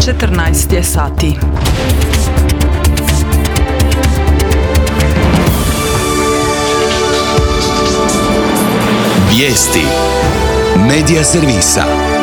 14 je sati. Vijesti Medija servisa.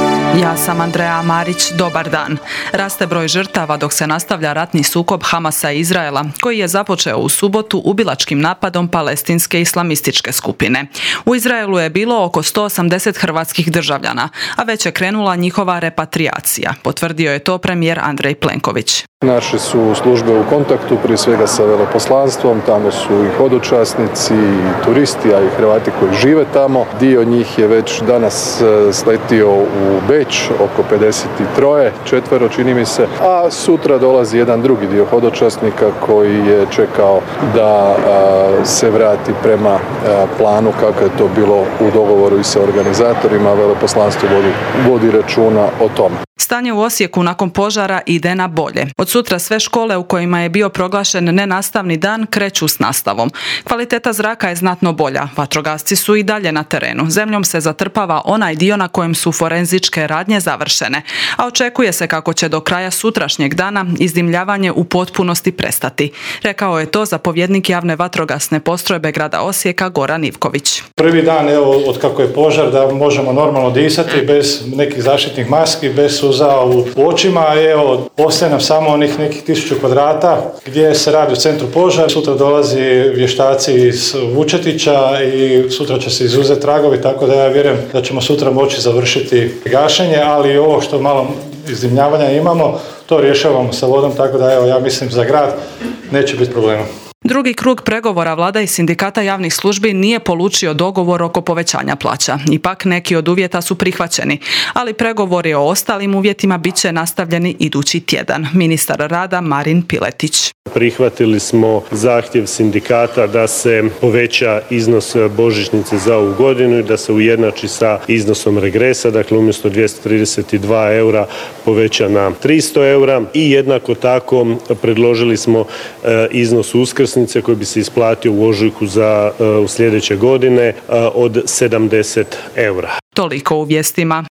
Ja sam Andreja Marić, dobar dan. Raste broj žrtava dok se nastavlja ratni sukob Hamasa i Izraela, koji je započeo u subotu ubilačkim napadom palestinske islamističke skupine. U Izraelu je bilo oko 180 hrvatskih državljana, a već je krenula njihova repatriacija, potvrdio je to premijer Andrej Plenković. Naše su službe u kontaktu, prije svega sa veleposlanstvom, tamo su i hodočasnici, i turisti, a i Hrvati koji žive tamo. Dio njih je već danas sletio u Beč, oko 53, četvero čini mi se, a sutra dolazi jedan drugi dio hodočasnika koji je čekao da se vrati prema planu kako je to bilo u dogovoru i sa organizatorima. Veleposlanstvo vodi računa o tome. Stanje u Osijeku nakon požara ide na bolje. Od sutra sve škole u kojima je bio proglašen nenastavni dan kreću s nastavom. Kvaliteta zraka je znatno bolja. Vatrogasci su i dalje na terenu. Zemljom se zatrpava onaj dio na kojem su forenzičke radnje završene, a očekuje se kako će do kraja sutrašnjeg dana izdimljavanje u potpunosti prestati. Rekao je to zapovjednik javne vatrogasne postrojbe grada Osijeka Goran Ivković. Prvi dan od kako je požar da možemo normalno disati bez nekih zaštitnih maski, bez suza u očima. Ostaje nam samo onih nekih 1000 kvadrata gdje se radi u centru požara. Sutra dolazi vještaci iz Vučetića i sutra će se izuzeti tragovi, tako da ja vjerujem da ćemo sutra moći završiti gašenje, ali ovo što malo izdimljavanja imamo, to rješavamo sa vodom, tako da ja mislim za grad neće biti problema. Drugi krug pregovora vlada i sindikata javnih službi nije polučio dogovor oko povećanja plaća. Ipak neki od uvjeta su prihvaćeni, ali pregovori o ostalim uvjetima bit će nastavljeni idući tjedan. Ministar rada Marin Piletić. Prihvatili smo zahtjev sindikata da se poveća iznos božićnice za ovu godinu i da se ujednači sa iznosom regresa, dakle umjesto 232 eura poveća na 300 eura i jednako tako predložili smo iznos uskrsnice koji bi se isplatio u ožujku u sljedeće godine od 70 eura. Toliko u vijestima.